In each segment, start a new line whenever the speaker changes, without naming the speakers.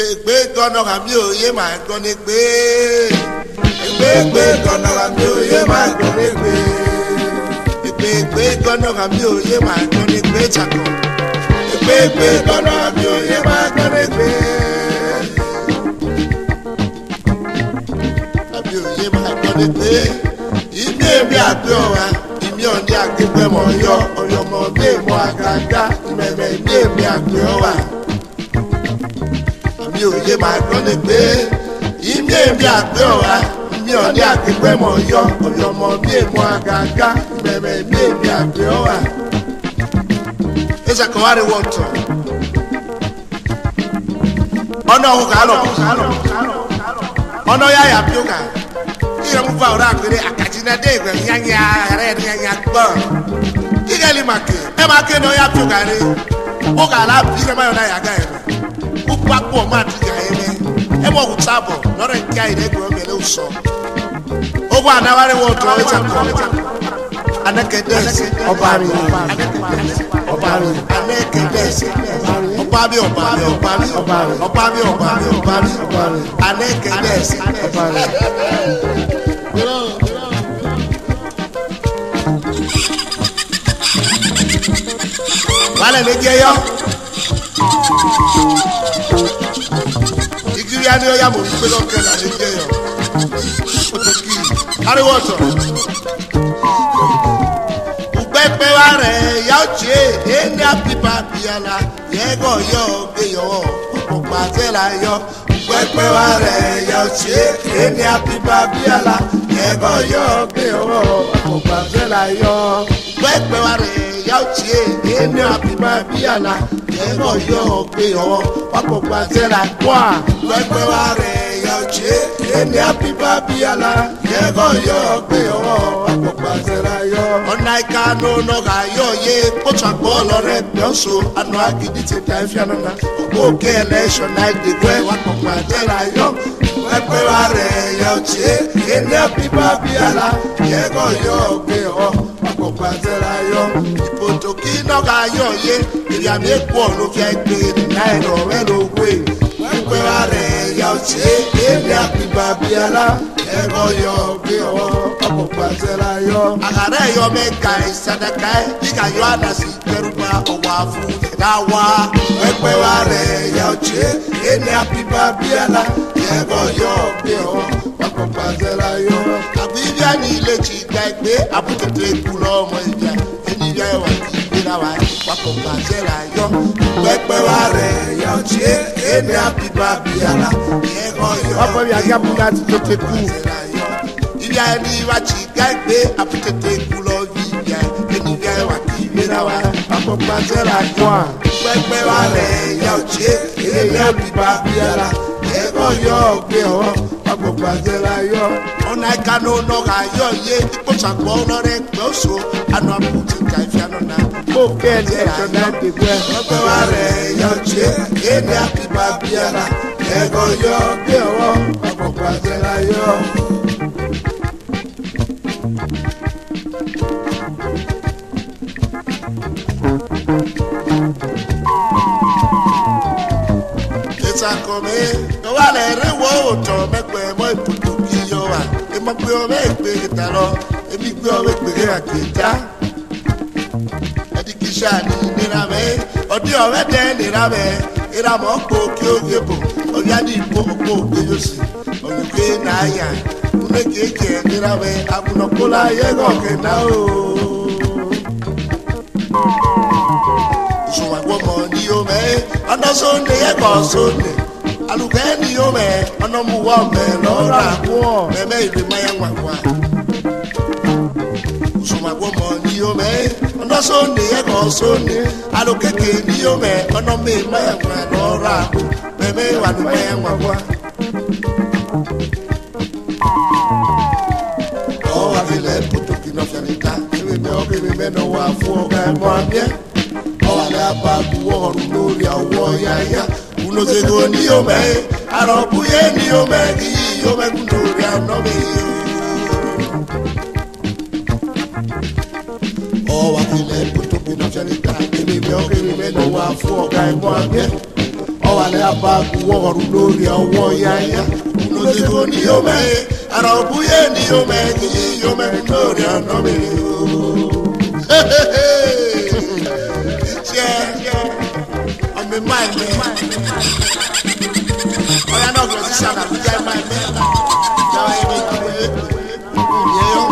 Egbe gọ́nà kàmí òye máa gbọ́ ní gbé. Egbe gọ́nà kàmí òye máa gbọ́ ní gbé. Egbe gọ́nà kàmí òye máa gbọ́ ní gbé chakọ̀. Egbe gọ́nà kàmí òye máa gbọ́ ní gbé. Kàmí òye máa gbọ́ ní gbé. Ìmí èmi àgbẹ̀ ọ̀wá. Ìmí ọ̀dí àgbẹ̀ mọ̀ yọ. Ọ̀yọ̀mọ̀ bí èmọ̀ àgàgà. Ìmẹ̀mẹ̀ ìmí èmi àgbẹ̀ ọ̀wá. Mi ò yé máa gbọ́ ní pé ìmí èmi àgbẹ̀ ọ̀wá mi ò ní àgbẹ̀gbẹ̀ mọ̀ yọ ọ̀yọ̀mọ̀ bí èmọ̀ àgàgà mẹ̀mẹ̀ ìmí èmi àgbẹ̀ ọ̀wá. Ẹ̀sà kan wá rí wọ́n tọ̀ ọ̀nà ọ̀hún kà á lọ ọ̀nà yà yà bí ó kà kí ẹ̀ mú fa ọ̀rọ̀ àgbèrè àkàtúndé ìgbẹ̀ nyanya rẹ̀ nyanya gbọ́ kí ẹ̀ lè máa ké ẹ̀ máa ké ní ọ̀yà bí ó kà rí ó kà á lá bí ẹ̀ máa yọ̀ náà yàgá ẹ̀ Ukpaku ọmọdé ga eme ebe ọgwụ tabọ nọrọ nke anyị na-egwu omere ụsọ ogwe anawari wọtụ ọchakọ anakedesi ọbari anakedesi ọbabi anakedesi wale na-eje yọ Igiri ani oya mo pe lo ke la le je yo. O to ki. Ari woto. Upepe wa re ya oje eni apipa biala. Ye go yo gbe yo. O pa se la yo. Upepe wa re ya oje eni apipa biala. Ye go yo gbe yo. O pa se la yo. Upepe wa re ya oje eni apipa biala. Ego yo pe o wapo kwazela kwa wewe ware ya che eni apiba biala ego yo pe o wapo kwazela yo onaika no ga yo ye pocha bolo re bioso anu agidi te ta fiano na o ke election night de we wapo kwazela yo wewe ware ya che eni apiba biala ego yo pe o kwazela yo ipotoki no ga yo ye ya me po no fi gbe na ero we lo gbe we are ya che e bi apiba biala ego yo gbe o opo pasela yo agare yo me kai sadaka diga yo anasi peruba owa fu dawa we are ya che e bi apiba biala ego yo gbe o opo pasela yo abibia ni le chi gbe abutete ku lo mo ija eni ya wa wa wakopa zela yo pepe wa re yo che ene apiba biala ego yo opo bi aga buga ti tete ku ibia ni wa chi gbe aputete ku lo ibia eni ga wa ti mira wa wakopa zela kwa pepe wa re yo che ene apiba biala ego yo gbe o wakopa zela yo ona kanu no ga yo ye ipo sagbo no re gbe so anu aputi ka ifiano na okay election that dey go ope wa re yo che ene apiba biala ego yo gbe o wakopa zela yo Come, no vale rewoto me pe mo iputu ki yo wa e mo pe o me pe ta lo e bi pe o me pe akita edi kisha ni nira me odi o we de nira me ira mo po ki o gebo o ya di po po ke yo si o ni ke na ya une ke ke nira me abuno kola ye go ke na o so wa go mo ni o me ana so ne ye go so ne alugeni yo me ono mu wo me lo ra ku me me ibi ma ya ngwa usuma go mo ni yo me ono so ni e go so ni alukeke ni yo me ono me ma ya ngwa lo ra ku me me wa ni ma ya ngwa o wa vile puto kino fianita me no wa fu o ga mo bien o wa la pa ku wo lori awo ya ya uno se go ni o me arobu ye ni o me ki o me lori ano me o wa vile puto kino fianita me no wa fu o ga mo bien o ọwàlẹ abagun wọrù lórí ọwọ́ yáyá lóṣèlú ni yóò mẹ́yẹ àrà òbúyé ni yóò mẹ́yẹ kì í yóò mẹ́yẹ lórí ọ̀nà mi o. ṣe ọmọ ìmọ̀ ẹ̀mí ọ̀yá náà gbọ́dọ̀ sí sànà àbújá ìmọ̀ ẹ̀mí ìjọba ẹ̀mí ìjọba ìyẹ́yọ́.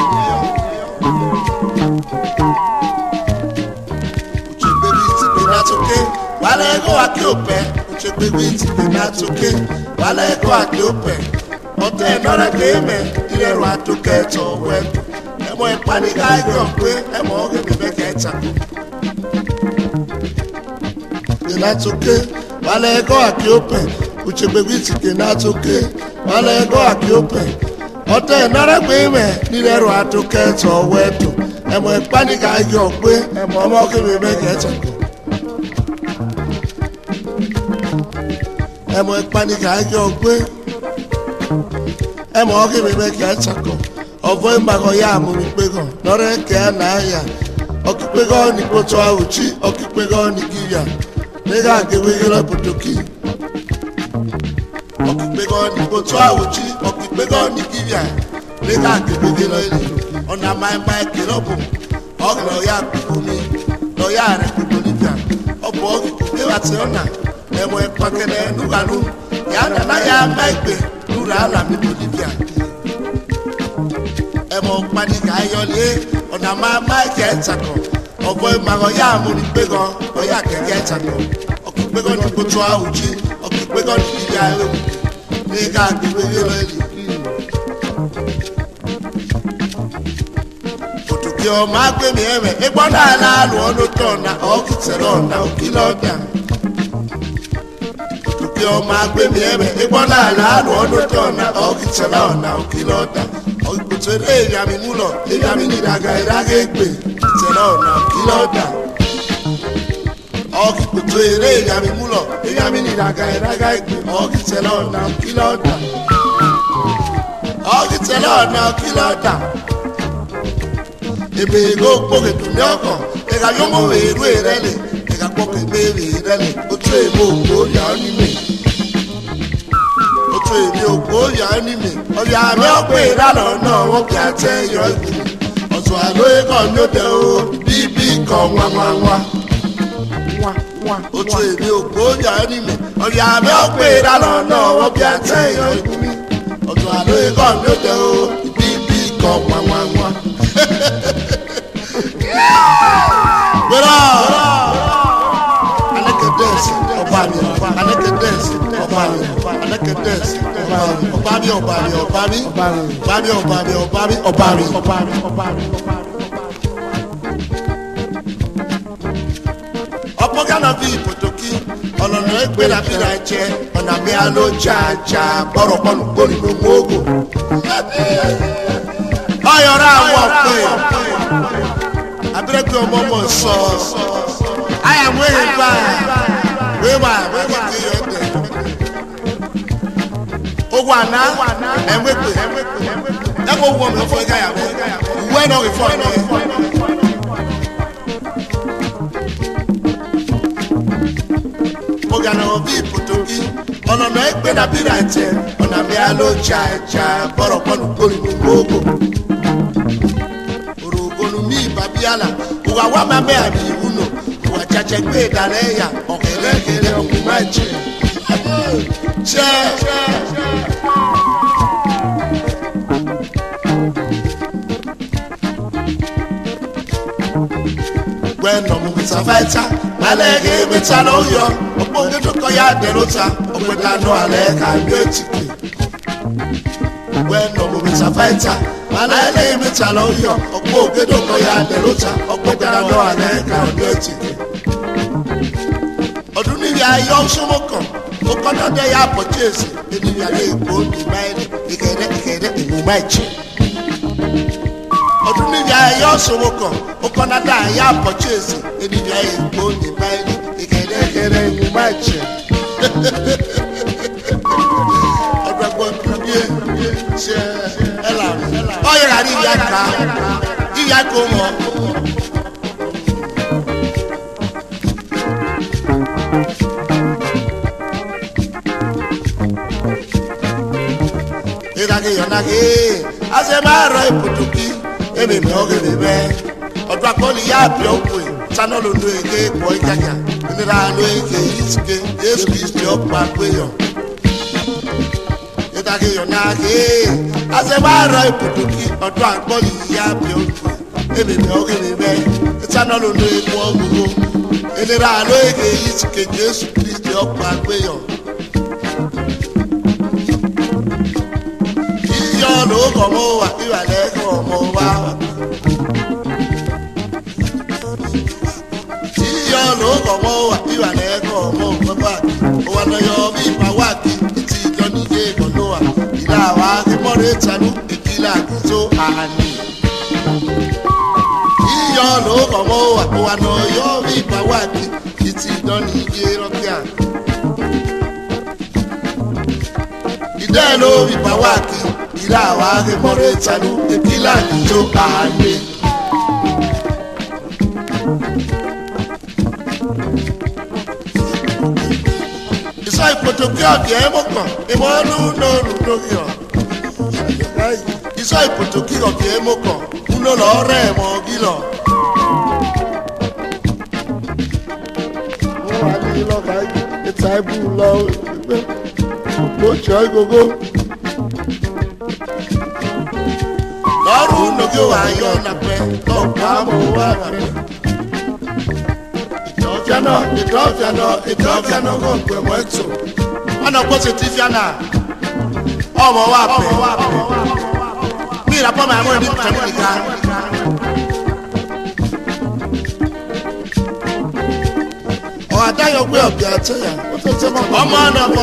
Wale ego akiope, uchekwewe tipe natuke. Wale ego akiope, ote nora keme, ileru atuke towe. Emo epanika igokwe, emo oge bebeke chako. Natuke, wale ego akiope, uchekwewe tipe natuke. Wale ego akiope, ote nora keme, ileru atuke towe. Emo epanika igokwe, emo oge bebeke chako. Emo ekpanika ake ogbe emo oge bebe ke chako ovo imbago ya mu pego nore ke na ya okipego ni poto auchi okipego ni giya nega ke wegelo potoki okipego ni poto auchi okipego ni giya nega ke wegelo ni ona mai ke lobo oglo ya kumi lo ya re kutolivia obo ogi ke wati ona emo epakene nuganu ya na ya maigbe nura ala mi Bolivia emo panika ayole ona ma maike tako obo mago ya mu ni pego o ya keke tako okipego ni koto auji okipego ni ya ewu ni ga gbe yelo eli otuki o ma gbe mi eme egbo na ala alu onu tona okitelo na okiloda ọmọ agbẹ́mi ẹ̀mẹ̀ ìgbọ́nà àlàáfíà ọdún tọ̀nà ọ̀kìtẹ̀lá ọ̀nà òkìlọ́dà ọ̀gbọ̀tọ̀ ilé ìyàmì múlọ̀ ìyàmì nìdàgà ìdágà ègbè ìtẹ̀lá ọ̀nà òkìlọ́dà ọ̀gbọ̀tọ̀ ilé ìyàmì múlọ̀ ìyàmì nìdàgà ìdágà ègbè ọ̀kìtẹ̀lá ọ̀nà òkìlọ́dà ọ̀kìtẹ̀lá ọ̀nà òkìlọ́dà èbè ègò gbòkèdù ní ọkọ̀ ẹ̀ka yọmọ èrú èrẹ́lẹ̀ ẹ̀ka gbọ́kẹ̀ bẹ́ẹ̀rẹ̀ èrẹ́lẹ̀ ojú èbò ògbó yà ọ́ nílẹ̀ èmi ògbó yà á ní mi ọ̀yà mi ọ̀pẹ̀ ìlànà náà wọ́n kì í àtẹ yọ ìlú ọ̀tún àlóyè kan ló dé o bíbí kan wáwáwá. Otu èmi ògbó yà á ní mi ọ̀yà mi ọ̀pẹ̀ ìlànà náà wọ́n kì í àtẹ yọ ìlú ọ̀tún àlóyè kan ló dé o bíbí kan wáwáwá. Gbéra alẹ́kẹ̀ dẹ́sì ọba mi alẹ́kẹ̀ dẹ́sì ọba mi alẹ́kẹ̀ dẹ́sì ọba mi ọba mi ọba mi ọba mi ọba mi ọba mi ọba mi ọba mi ọba mi. ọ̀pọ̀ gánà bíi pòtòkì ọ̀nà ẹgbẹ́ làbí ra jẹ ọ̀nà mi àlọ́ jàjà bọ̀rọ̀ pọ̀nù gbóni ló mú ogo. ọ̀yọ̀rọ̀ àwọn ọ̀pẹ abirẹ́gbẹ́ ọmọ mọ̀ sọ àyàmú èyí bá wíwá wíwá kí yọ ẹgbẹ́ ogun àná ẹ̀wẹ́gbẹ́ ẹ̀kọ́ owó ọmọ ẹ̀fọ́ ẹ̀ka yàwó ìwé náà ìfọ́ ẹ̀mí. Ogana obi Potoki ọ̀nà ẹgbẹ́ nàbí ra jẹ ọ̀nà mi àlọ́ jàjà bọ̀rọ̀ pọ̀nù gbóni ló mú ogo. Orogonu mi babiala uwa wa mame abi uno uwa chache gbe dale ya okele okumaje che bueno mu bisafaita malege bitalo yo oponge toko ya delota okweta no ale ka biotiki bueno mu bisafaita malele mitalo yo okpo ogedoko ya delota okpetara no ale ka biotiki ọdún níbi ayé ọ̀ṣunmọ̀kàn ó kọ́nà dé ya purchase ènìyàn ayé ìgbò ní báyìí ìkẹ̀rẹ́ ìmúmá ìjì ọdún níbi ayé ọ̀ṣunmọ̀kàn ó kọ́nà dé ya purchase ènìyàn ayé ìgbò ní báyìí ìkẹ̀rẹ́ ìmúmá ìjì ọdún ẹgbọ́n bíi ṣe ẹ là ọ̀yẹ̀rà ní ìyá kò mọ̀. Yonage yonage azemara iputuki eme me oge bebe odwa koli ya biokwe channel ndo ege boy jaja nira lo ege iske Yesu Kristi opa kweyo Yonage yonage azemara iputuki odwa koli ya biokwe eme me oge bebe channel ndo ege ogugo nira lo ege iske Yesu Kristi opa kweyo Lo como va y vale como va. Si yo lo como va y vale como va. O cuando yo vi pa waki, si yo ni llego no va. Y la va que more chalu y que la quiso ani. Si yo lo como va, o cuando yo vi pa waki, si yo ni llego y de lo vi pa waki. La wa ke more chalu e kila jo ane Isai potokio ke emoko e mo no yo Isai potokio ke emoko uno lo re mo gilo O ani lo kai e tai bu lo Go choi go Lọ́rùn lójú ayọ̀ nàpẹ́ lọ́pàá mọ̀ wá rẹ̀. Ìdọ́fíànà kò pè mọ́ ètò. Wọ́n náà gbọ́sẹ̀ tí fíànà ọmọ wa pẹ̀. Bí ìrapọ̀ máa mọ̀ ní pẹ̀lú nìkan. Ọ̀hádáyọ̀ gbé ọ̀bì àtẹ̀yà. Ọmọ náà mọ̀.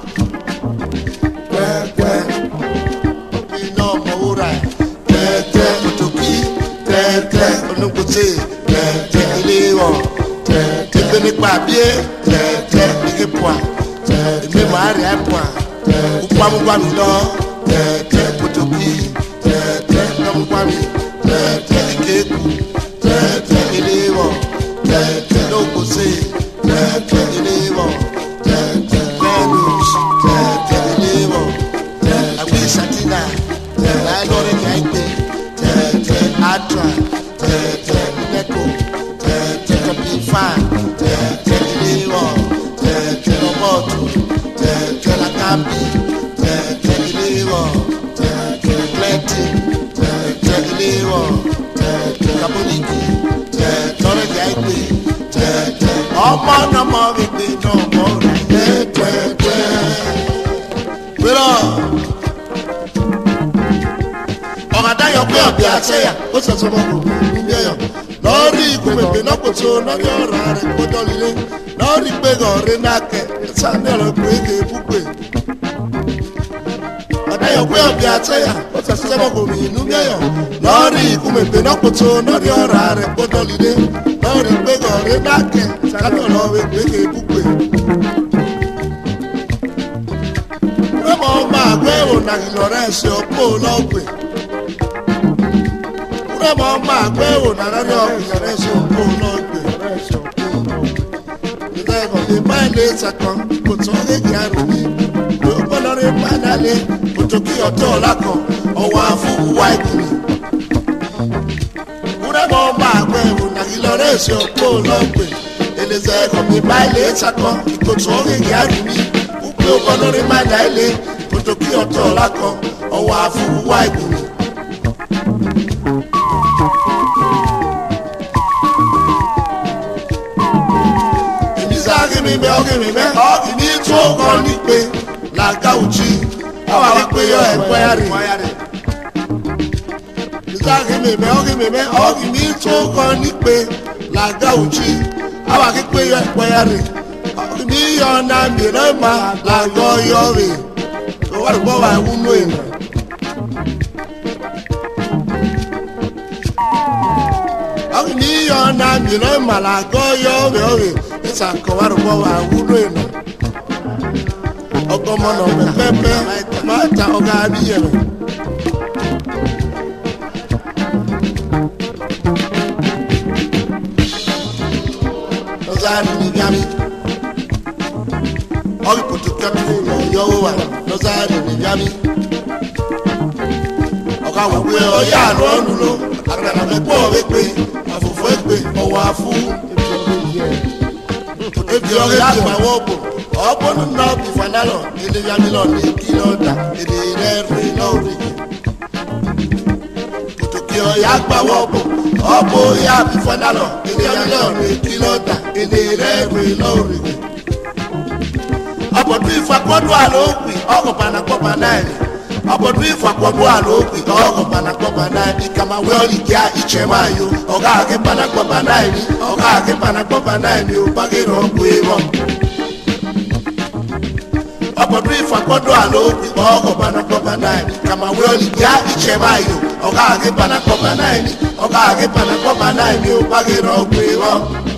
Pẹ́ẹ́pẹ́ iná ọmọ wúrà ẹ̀. Tẹ́tẹ́ òtòkí tẹ́tẹ́ onúkùtì tẹ́tẹ́ iléwọ̀ tẹ́tẹ́ ìgbé nípa bíé tẹ́tẹ́ ìgbé pọ̀ ìgbé màárì ẹ̀pọ̀ ukpamukpami lọ tẹ́tẹ́ òtòkí tẹ́tẹ́ nọmukpami tẹ́tẹ́ ìkéku tẹ́tẹ́ iléwọ̀ tẹ́tẹ́ onúkùtì tẹ́tẹ́ iléwọ̀ tẹ́tẹ́ venus tẹ́tẹ́ iléwọ̀ àgbé ìsàtìnà láìlọ́rẹ́ ní àìgbé. Atra, Neko, Kapifan, Iliwo, Roboto, Lakambi, Iliwo, Plenty, Iliwo, Kabuliki, Tore Gaipe, Ọmọ nọmọ wípé nọmọ rẹ̀ Ọ̀gádáyọ̀ pé ọ̀bẹ àṣẹyà ó ṣẹ̀ṣẹ̀ ọmọkùnrin níbi ẹ̀yọ̀ lọ́ọ̀rì ìkùnmẹ̀gbẹ̀ náà kò tó lọ́ọ̀rì ọ̀rọ̀ rẹ̀ gbọ́dọ̀ lílé lọ́ọ̀rì gbẹ̀gàn ọ̀rẹ́ náà kẹ̀ sàmìlẹ̀ pé kè é búgbè. Ọ̀gádáyọ̀ pé ọ̀bẹ àṣẹyà ó ṣẹ̀ṣẹ̀ ọmọkùnrin níbi ẹ̀yọ̀ lọ́ọ̀rì ìkùnmẹ̀gbẹ̀ náà kò tó lọ́ọ̀rì ọ̀rọ̀ rẹ̀ gbọ́dọ̀ lílé lọ́ọ̀rì gbẹ̀gàn ọ̀rẹ́ náà kẹ̀ sàmìlẹ̀ pé kè é búgbè. Rẹ́mọ̀ ọmọ àgbẹ̀ ònà ìlọ̀rẹ́ ẹ̀ṣẹ̀ ọ̀pọ̀ lọ́gbẹ̀. Rẹ́mọ̀ ọmọ àgbẹ̀ ònà ìlọ̀rẹ́ ẹ̀ṣẹ̀ ọ̀pọ̀ lọ́gbẹ̀. Ìtẹ́kọ̀ lè má ilé ìtàkàn kò tán léèkì àrùn mi. Lóògbé lọ́rí pàdálé kòtò kí ọ̀tọ̀ ọ̀làkọ̀ ọwọ́ àfọwọ́ ìkùnì. Rẹ́mọ̀ ọmọ àgbẹ̀ ònà ìlọ̀rẹ́ ẹ̀ṣẹ̀ ọ̀pọ̀ lọ́gbẹ̀. Ìtẹ́kọ̀ lè má ilé ìtàkàn kò tán léèkì àrùn mi. Lóògbé lọ́rí pàdálé kòtò kí ọ̀tọ̀ ọ̀làkọ̀ ọwọ́ àfọwọ́ ìkùnì. Ọ̀gìmí tó kàn ní pé làgá òjì àwọn àpè yọ ẹ̀pẹ́ rẹ̀. Ọ̀gìmí tó kàn ní pé làgá òjì àwọn àpè yọ ẹ̀pẹ́ rẹ̀. Ọ̀gìmí yọ ọ̀nà mìíràn mà làgọ́ yọ rẹ̀. Wọ́n gbọ́ wà wúlò èèyàn. Ọ̀gìmí yọ ọ̀nà mìíràn mà làgọ́ yọ rẹ̀. Sakowar wa wulo ina Ogomo no pepe mata oga biye Ozani ni gami Ogi putu kapi yo wa Ozani ni gami ọ̀ka wípé ọ̀yá àrùn ọ̀nù lọ àgbàlá mẹ́pọ̀ wípé àfòfò èpè ọ̀wọ̀ àfú ebi ọ̀rẹ́ àgbàwọ̀ ọ̀bọ̀ ọ̀bọ̀nù náà bí fanalọ̀ èdè yamilọ̀ ní kílọ̀dà èdè rẹ̀ rìn lọ́ọ̀rì kòtòkì ọ̀yá àgbàwọ̀ ọ̀bọ̀ ọ̀bọ̀ yá bí fanalọ̀ èdè yamilọ̀ ní kílọ̀dà èdè rẹ̀ rìn lọ́ọ̀rì ọ̀bọ̀dún ìfakọ́dún àlòkùn ọkọ̀ panakọ́pa náà ọ̀bọ̀dún ìfakọ́dún àlòkùn ọkọ̀ panakọ́pa náà ìkàmáwé ọ̀lìkíá ìchẹ̀máyò ọ̀gá àkẹ́ panakọ́pa náà ní ọ̀gá àkẹ́ panakọ́pa náà ní òbágẹ́rọ̀ ọ̀gbọ̀ èrò ọ̀bọ̀dún ìfakọ́dún àlòkùn ọkọ̀ panakọ́pa náà ní ìkàmáwé ọ̀lìkíá ìchẹ̀máyò ọ̀gá àkẹ́ panakọ́pa náà ní ọ̀gá àkẹ́ panakọ́pa náà ní òbágẹ́rọ̀ ọ̀gbọ̀ èrò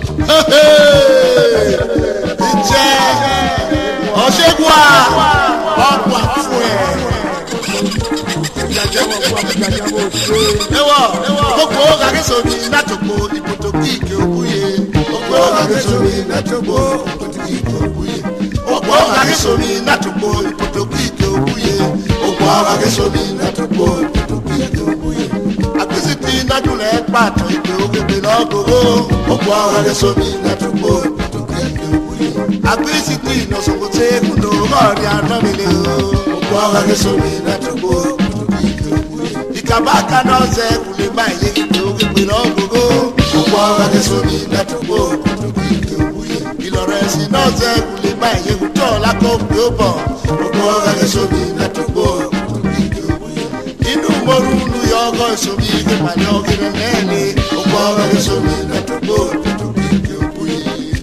ìjẹ́ ọ̀ṣẹ́gun ọ̀pọ̀ fún ẹ̀. Ewo gbogbo kàkẹ́sọ̀mí látòkò ìpòtòkì ìkè òkúye. Gbogbo kàkẹ́sọ̀mí látòkò ìpòtòkì ìkè òkúye. Gbogbo kàkẹ́sọ̀mí látòkò ìpòtòkì ìkè òkúye. Gbogbo kàkẹ́sọ̀mí látòkò ìpòtòkì ìkè òkúye. Àgbésìtì nájúlẹ̀ pàtó ìpè òkèké lọ́gòrò. Gbogbo kàkẹ́sọ̀mí látòkò ìpòtòkì ìkè òkúye. Àgbésìtì ìnọ̀sọ̀kòtè kùnú ọ̀rẹ́ ànámìlẹ̀ o. Gbogbo kàkẹ́sọ̀mí látòkò ìpòtòkì ìkè òkúye. Ìkàbáka náà ṣe kùlé báyìí ìpè òkèké lọ́gòrò. Gbogbo kàkẹ́sọ̀mí látòkò ìpòtòkì ìkè òkúye. Ìlọ̀rẹ̀sì náà ṣe kùlé báyìí ìkùtọ̀ lákòókè ó bọ̀. Gbogbo kàkẹ́sọ̀mí látòkò ìpòtòkì ìkè òkúye. Inú morúlu yọ ọgọ́ ìṣòmí ìgbìmọ̀lẹ́ ọ̀gẹ̀rẹ̀ lẹ́ẹ̀ni. Gbogbo kàkẹ́sọ̀mí látòkò ìpòtòkì ìkè òkúye.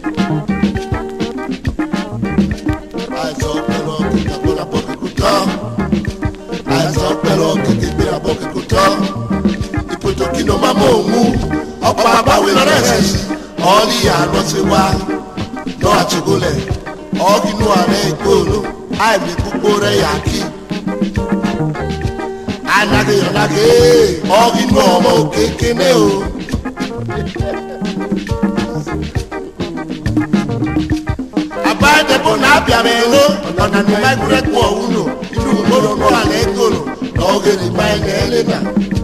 Àìsàn pẹ̀lú ọ̀kẹ̀kẹ̀ gbọ́dọ̀ bọ́ kíkú tán. Àìsàn pẹ̀lú ọ̀kẹ̀kẹ̀ gbọ́dọ̀ bọ́ kíkú tán. Ìpòtòkì ló máa mọ òun. Ọ̀pọ̀ àbáwí lọ́rẹ́ ẹ̀sìn sí. Ọ̀ọ́lì àárọ̀ ti wá. Lọ́ àtúgolẹ̀. Ọ̀ọ́gínú ààrẹ ìgbòho. Àìmí púpọ̀ rẹ̀ yà kí. Anageyọ̀nagé. Ọ̀ọ́gínú ọmọ òkè kéne o. Abájẹ́bó náà bíàmẹ́ló. Ọ̀nà ní máìkúrẹ́ kú ọ̀hún lò. Inú gbọ́dọ̀ àlẹ́ gòlò. Ọ̀gẹ̀rẹ̀ báyìí ẹlẹ́nà.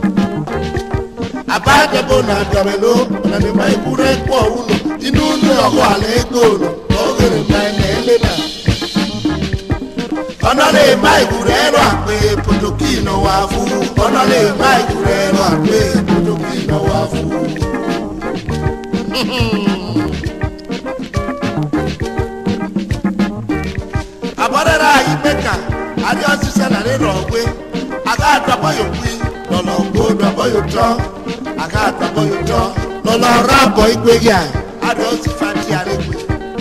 Abájẹ́bó náà bíàmẹ́ló. Ọ̀nà ní máìkúrẹ́ kú ọ̀hún lò. Inú ọkọ̀ àlẹ́ gòlò. Ọ̀gẹ̀rẹ̀ báyìí ẹlẹ́nà. Ọ̀nà lè máìkúrẹ́ rọ̀ àpè pòtòkì náà wà fún. Ọ̀nà lè máìkúrẹ́ rọ̀ àpè pòtòkì náà wà fún. Abọ́dẹ́rẹ́ ayé mẹ́ka, adé ọtí sẹ́nà ní rọ̀gbé, àká àtọ́bọ̀ yóò wí, lọ́lọ́ gbó dọ́bọ̀ yóò tọ́, àká àtọ́bọ̀ yóò tọ́, lọ́lọ́ rábọ̀ ìgbégi à, adé ọtí fàtí àrégbé.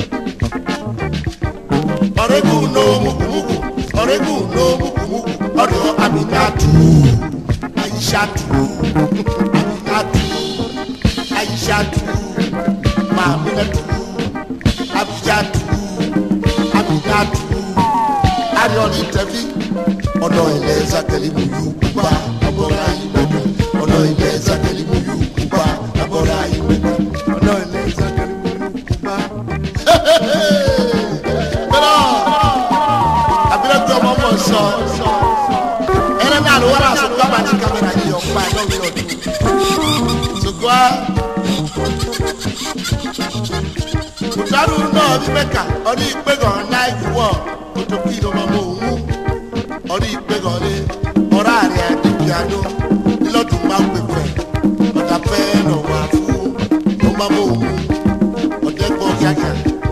Ọ̀rẹ́gù ló mùkùmùkù, ọ̀rẹ́gù ló mùkùmùkù, ọ̀dọ̀ Aminatu, Aishatu, Aminatu, Aishatu, Maminatu, Abijatu, Aminatu. Ariọ̀nì tẹ̀bí ọ̀nà ilẹ̀ Zakelimu yóò kúpa abọ́ra yìí mẹ́ta ọ̀nà ilẹ̀ Zakelimu yóò kúpa abọ́ra yìí mẹ́ta ọ̀nà ilẹ̀ Zakelimu yóò kúpa. Bẹ́ẹ̀ abirakun ọmọ mọ̀ sọ ẹ̀rẹ́ náà ló wọ́n náà sọ gbọ́dọ̀ àti kámẹ́rà yìí ọ̀pá ẹ̀ lọ́wọ́ ọdún. Ṣùgbọ́n kùtàdù náà bí mẹ́ka ọdún ìpẹ́gàn náà ìwọ̀. Pòtòkì ló máa mọ òun ọrí ìgbẹ́gànlé ọ̀rá àrẹ àdìgbìyàdó nílọ́dún máa ń pèpè ọ̀dà fẹ́ lọ wà fún ló máa mọ òun ọ̀dẹ́gbọ́n kíákíá.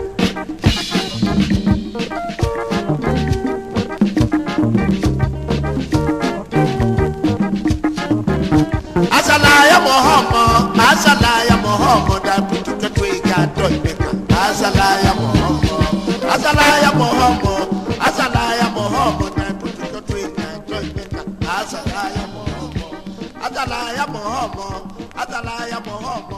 Asalaya Muhammad dàbùtù kẹ́kọ̀ọ́ ìgbà àdó ìgbẹ́ka. Asalaya Muhammad, Asalaya Muhammad, Asalaya Muhammad, Asalaya Muhammad, Asalaya Muhammad, Asalaya Muhammad.